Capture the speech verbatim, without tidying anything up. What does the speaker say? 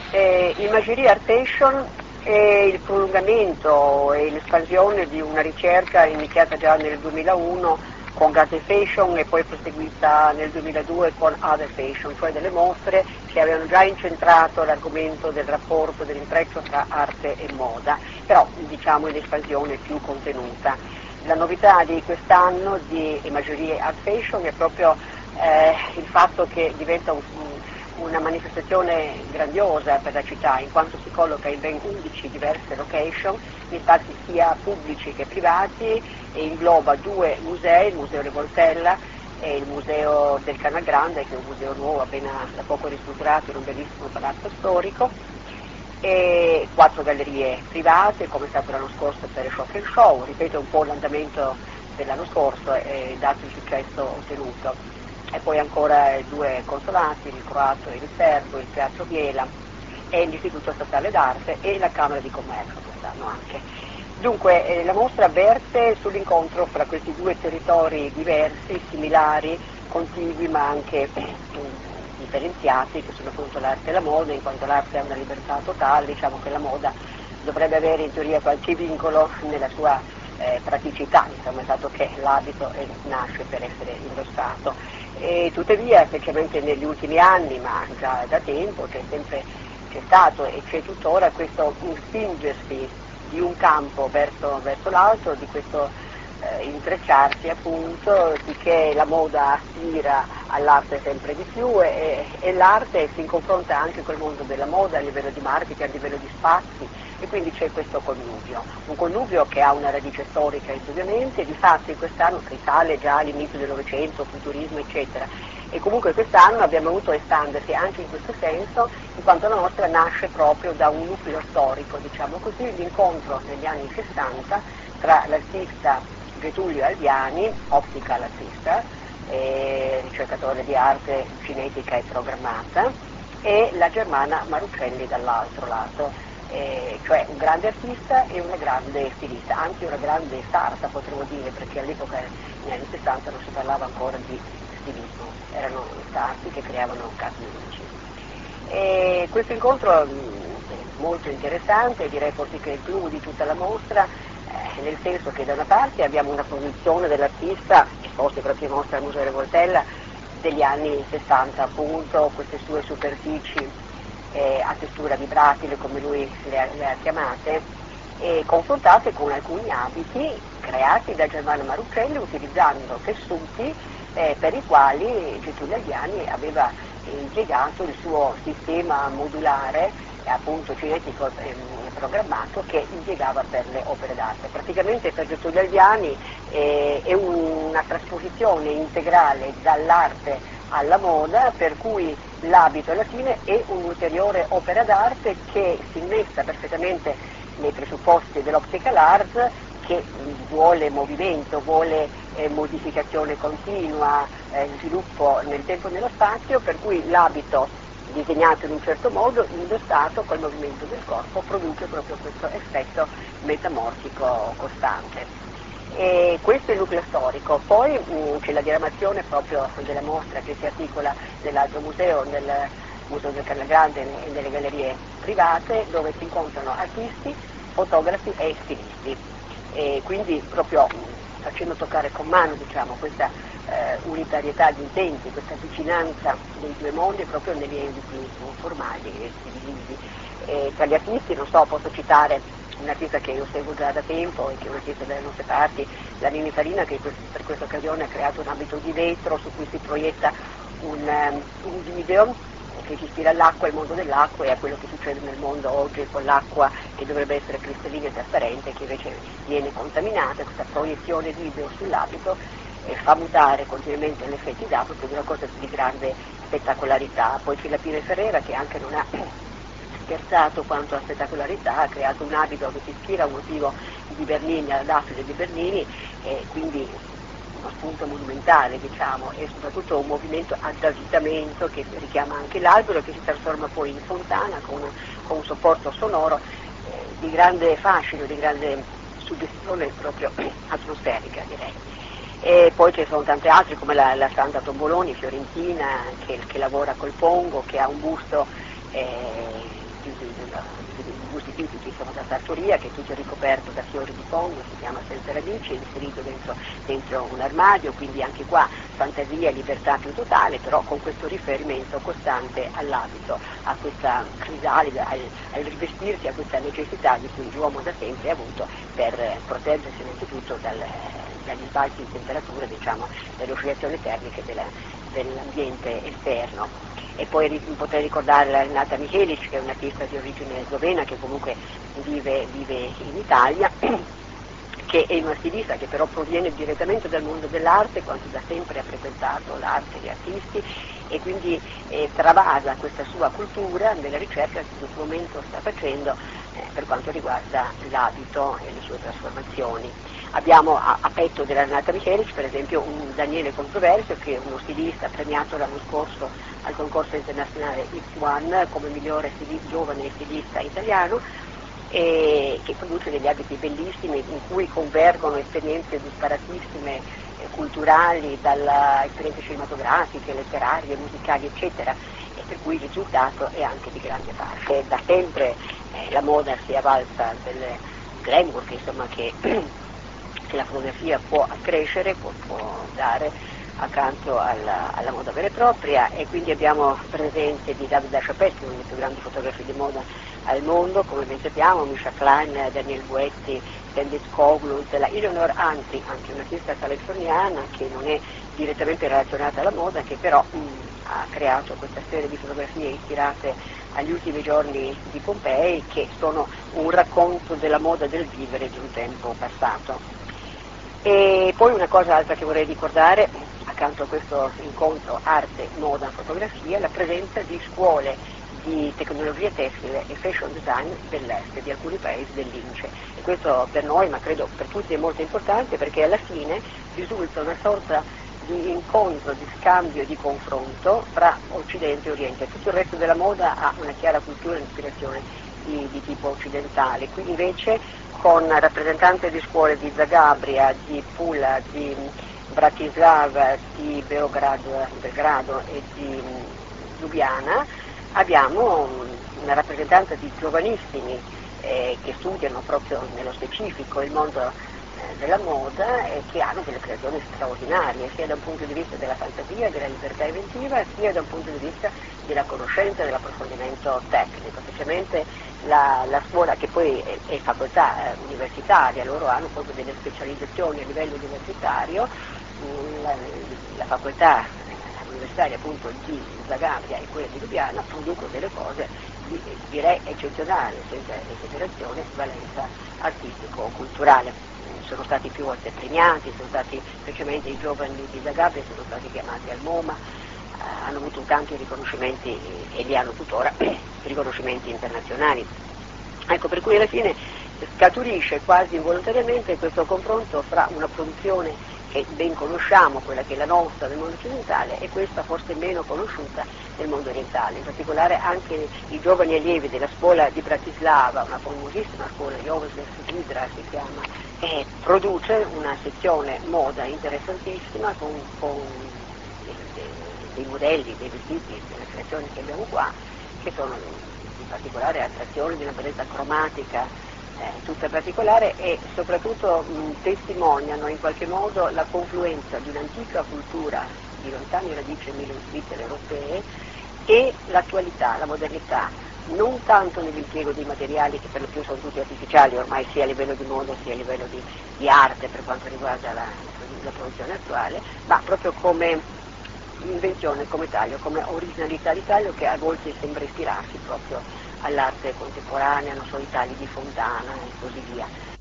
Eh, Imagerie Art Fashion è il prolungamento e l'espansione di una ricerca iniziata già nel duemilauno con Arte Fashion e poi proseguita nel duemiladue con Other Fashion, cioè delle mostre che avevano già incentrato l'argomento del rapporto, dell'intreccio tra arte e moda, però diciamo in espansione più contenuta. La novità di quest'anno di Imagerie Art Fashion è proprio eh, il fatto che diventa un, una manifestazione grandiosa per la città, in quanto si colloca in ben undici diverse location, in spazi sia pubblici che privati, e ingloba due musei, il Museo Revoltella e il Museo del Canal Grande, che è un museo nuovo appena da poco ristrutturato in un bellissimo palazzo storico, e quattro gallerie private, come è stato l'anno scorso per il Shock and Show, ripeto un po' l'andamento dell'anno scorso e dato il successo ottenuto. E poi ancora due consolati, il croato e il serbo, il Teatro Biela e l'Istituto Statale d'Arte e la Camera di Commercio quest'anno anche. Dunque eh, la mostra verte sull'incontro fra questi due territori diversi, similari, contigui ma anche eh, differenziati, che sono appunto l'arte e la moda, in quanto l'arte ha una libertà totale, diciamo che la moda dovrebbe avere in teoria qualche vincolo nella sua eh, praticità, insomma, dato che l'abito eh, nasce per essere indossato. E tuttavia, specialmente negli ultimi anni, ma già da tempo, c'è sempre c'è stato e c'è tuttora questo spingersi di un campo verso, verso l'altro, di questo eh, intrecciarsi appunto, di che la moda aspira all'arte sempre di più e, e l'arte si confronta anche col mondo della moda a livello di marketing, a livello di spazi, e quindi c'è questo connubio, un connubio che ha una radice storica indubbiamente, di fatti quest'anno risale già all'inizio del Novecento, futurismo eccetera, e comunque quest'anno abbiamo avuto espandersi anche in questo senso, in quanto la nostra nasce proprio da un nucleo storico, diciamo così, l'incontro negli anni sessanta tra l'artista Getulio Alviani, optical artista, eh, ricercatore di arte cinetica e programmata, e la germana Maruccelli dall'altro lato. Eh, cioè un grande artista e una grande stilista, anche una grande sarta potremmo dire, perché all'epoca negli anni sessanta non si parlava ancora di stilismo, erano sarti che creavano capi unici. E questo incontro è molto interessante, direi forse che è il clou di tutta la mostra, eh, nel senso che da una parte abbiamo una posizione dell'artista, esposta proprio in mostra al Museo Revoltella, degli anni sessanta appunto, queste sue superfici Eh, a testura vibratile, come lui le ha, le ha chiamate, e confrontate con alcuni abiti creati da Germano Maruccelli utilizzando tessuti eh, per i quali Getulio Alviani aveva impiegato il suo sistema modulare, eh, appunto cinetico eh, programmato, che impiegava per le opere d'arte. Praticamente per Getulio Alviani eh, è una trasposizione integrale dall'arte alla moda, per cui l'abito alla fine è un'ulteriore opera d'arte che si innesta perfettamente nei presupposti dell'optical art, che vuole movimento, vuole eh, modificazione continua, eh, sviluppo nel tempo e nello spazio, per cui l'abito disegnato in un certo modo, indossato col movimento del corpo, produce proprio questo effetto metamorfico costante. E questo è il nucleo storico. Poi mh, c'è la diramazione proprio della mostra che si articola nell'altro museo, nel Museo del Canal Grande e nelle gallerie private, dove si incontrano artisti, fotografi e stilisti. E quindi proprio mh, facendo toccare con mano, diciamo, questa eh, unitarietà di intenti, questa vicinanza dei due mondi proprio negli ambiti formali e divisivi. E tra gli artisti, non so, posso citare un artista che io seguo già da tempo e che è un artista delle nostre parti, la Nini Farina, che per questa occasione ha creato un abito di vetro su cui si proietta un, um, un video che si ispira all'acqua, al mondo dell'acqua e a quello che succede nel mondo oggi con l'acqua che dovrebbe essere cristallina e trasparente, che invece viene contaminata. Questa proiezione video sull'abito e fa mutare continuamente gli effetti d'acqua, quindi è una cosa di grande spettacolarità. Poi c'è la Pina Ferrera, che anche non ha scherzato quanto a spettacolarità, ha creato un abito che si ispira a un motivo di Bernini, alla daffide di Bernini, e quindi uno spunto monumentale, diciamo, e soprattutto un movimento ad avvitamento che richiama anche l'albero, che si trasforma poi in fontana con, una, con un supporto sonoro eh, di grande fascino, di grande suggestione proprio atmosferica, direi. E poi ci sono tante altre, come la, la Santa Tomboloni fiorentina, che, che lavora col pongo, che ha un busto eh, gusti tipici, insomma, da sartoria, che è tutto ricoperto da fiori di fondo, si chiama senza radici, è inserito dentro, dentro un armadio, quindi anche qua fantasia e libertà più totale, però con questo riferimento costante all'abito, a questa crisalide, al, al rivestirsi, a questa necessità di cui l'uomo da sempre ha avuto per proteggersi innanzitutto dal, dagli sbalzi di temperatura, diciamo, dalle oscillazioni termiche della, dell'ambiente esterno. E poi potrei ricordare la Renata Michelic, che è un'artista di origine slovena che comunque vive, vive in Italia, che è una stilista che però proviene direttamente dal mondo dell'arte, quando da sempre ha frequentato l'arte e gli artisti, e quindi eh, travasa questa sua cultura nella ricerca che in questo momento sta facendo eh, per quanto riguarda l'abito e le sue trasformazioni. Abbiamo a, a petto della Renata Michelic per esempio un Daniele Controversio, che è uno stilista premiato l'anno scorso al concorso internazionale X uno come migliore stilista, giovane stilista italiano, e che produce degli abiti bellissimi in cui convergono esperienze disparatissime eh, culturali, dalle esperienze cinematografiche, letterarie, musicali eccetera, e per cui il risultato è anche di grande parte. Da sempre eh, la moda si è avvalsa del glamour che, insomma, che, che la fotografia può accrescere, può, può dare accanto alla, alla moda vera e propria, e quindi abbiamo presenze di David LaChapelle, uno dei più grandi fotografi di moda al mondo, come ben sappiamo, Misha Klein, Daniel Buetti, Candice Koglund, la Eleanor Antri, anche un'artista californiana che non è direttamente relazionata alla moda, che però mh, ha creato questa serie di fotografie ispirate agli ultimi giorni di Pompei, che sono un racconto della moda del vivere di un tempo passato. E poi una cosa altra che vorrei ricordare, accanto a questo incontro arte, moda, fotografia, la presenza di scuole di tecnologia tessile e fashion design dell'est, di alcuni paesi dell'I N C E, e questo per noi, ma credo per tutti, è molto importante, perché alla fine risulta una sorta di incontro, di scambio, di confronto fra Occidente e Oriente. Tutto il resto della moda ha una chiara cultura e ispirazione di, di tipo occidentale, qui invece con rappresentanti di scuole di Zagabria, di Pula, di Bratislava, di Beogrado, Belgrado e di Lubiana abbiamo una rappresentanza di giovanissimi eh, che studiano proprio nello specifico il mondo eh, della moda e che hanno delle creazioni straordinarie, sia da un punto di vista della fantasia, della libertà inventiva, sia da un punto di vista della conoscenza e dell'approfondimento tecnico. Specialmente la, la scuola, che poi è, è facoltà eh, universitaria, loro hanno proprio delle specializzazioni a livello universitario, la, la facoltà universitaria appunto di Zagabria e quella di Lubiana producono delle cose di, direi eccezionali, senza esagerazione, valenza artistico-culturale. Sono stati più volte premiati, sono stati specialmente i giovani di Zagabria, sono stati chiamati al MoMA, eh, hanno avuto tanti riconoscimenti e li hanno tuttora, riconoscimenti internazionali. Ecco, per cui alla fine scaturisce quasi involontariamente questo confronto fra una produzione che ben conosciamo, quella che è la nostra nel mondo occidentale, e questa forse meno conosciuta nel mondo orientale. In particolare anche i giovani allievi della scuola di Bratislava, una famosissima scuola, Josef Hydra si chiama, che produce una sezione moda interessantissima con, con dei, dei modelli, dei vestiti, delle creazioni che abbiamo qua, che sono in particolare attrazioni di una bellezza cromatica Eh, tutta particolare, e soprattutto mh, testimoniano in qualche modo la confluenza di un'antica cultura di lontane radici mitteleuropee e l'attualità, la modernità, non tanto nell'impiego dei materiali che per lo più sono tutti artificiali ormai, sia a livello di moda sia a livello di, di arte per quanto riguarda la, la produzione attuale, ma proprio come invenzione, come taglio, come originalità di taglio che a volte sembra ispirarsi proprio all'arte contemporanea, non so, i tagli di Fontana e così via.